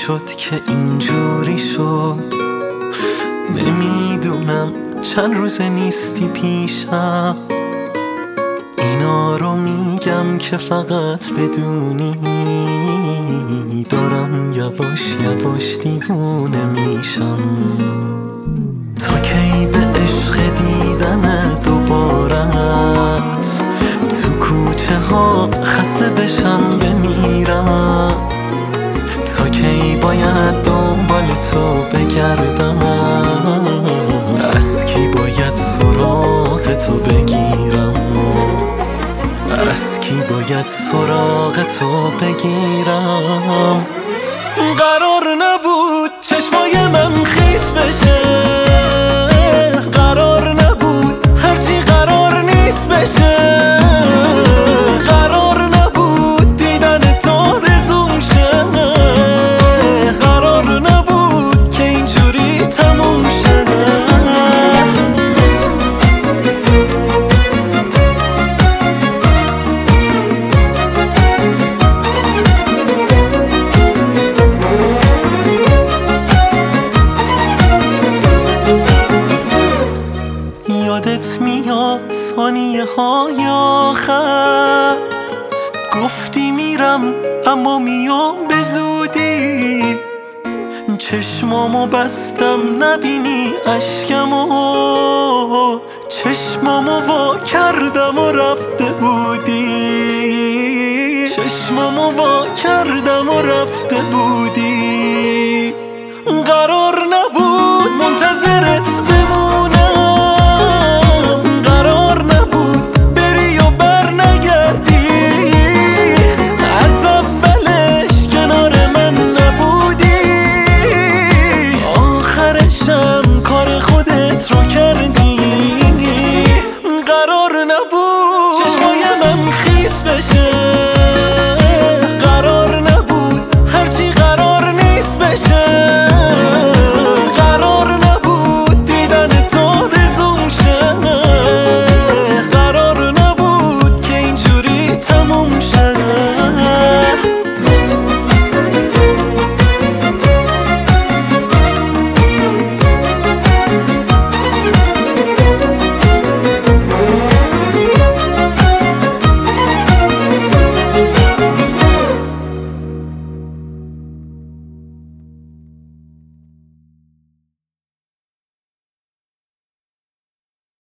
شد که اینجوری شد؟ نمیدونم چند روز نیستی پیشم، اینا رو میگم که فقط بدونی دارم یواش یواش دیوونه میشم. تا کی به عشق دیدن دوبارت تو کوچه ها خسته بشم بمیرم؟ تا کی باید دنبال تو بگردم؟ از کی باید سراغ تو بگیرم؟ از کی باید سراغ تو بگیرم؟ قرار نبود چشمای من خیس بشه، قرار نبود هرچی قرار نیست بشه، قرار نبود دیدن تو رزوم شه، قرار نبود که اینجوری تموم شه. یادت میاد ثانیه های آخر گفتی میرم اما میام به زودی، چشمامو بستم نبینی اشکمو، چشمامو وا کردم و رفته بودی، چشمامو وا کردم و رفته بودی. قرار نبود منتظرت